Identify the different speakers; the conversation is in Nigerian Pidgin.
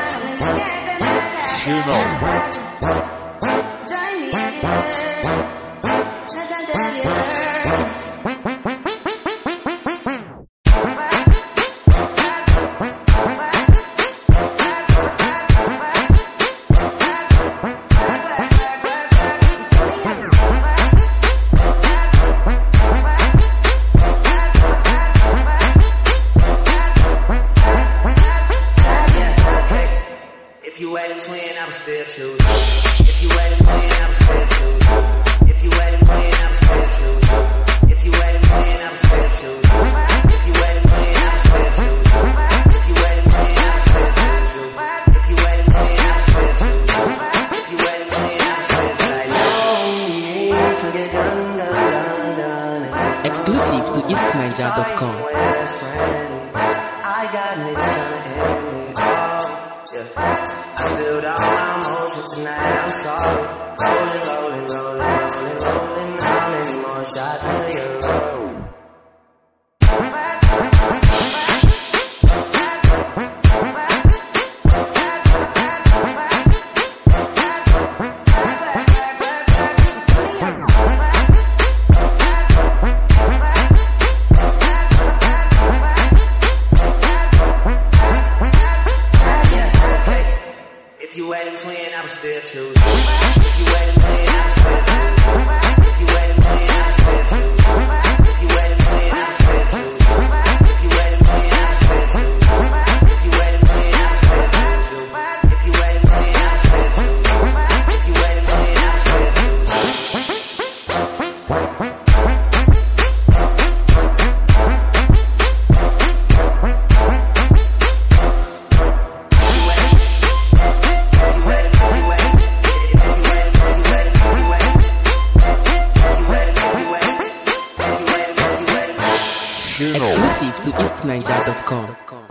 Speaker 1: If you had a twin, I would still choose you. If you had a twin, I would still choose you. If you had a twin, I would still choose you. If you had a twin, I would still choose you. If you had a twin, I would still choose you. If you had a twin, I would still choose you. If you had a twin, I would still choose you. If you had a twin, I would still choose you. Oh, to get done.
Speaker 2: Exclusive to EastNiger.com.
Speaker 1: I got niggas tryna end me off. Yeah. I spilled all my emotions tonight, I'm sorry. Rolling. How many more shots until you're low? If you had a twin, I would still choose you. If you had a twin, I would still choose you. If you had a twin, I would still choose you. If you had a twin, I would still choose you. If you had a twin, I would still choose you. If you had a twin, I would still choose you. If you had a twin, I would still choose you. If you had a twin, I would still choose you.
Speaker 2: Exclusive to EastNiger.com.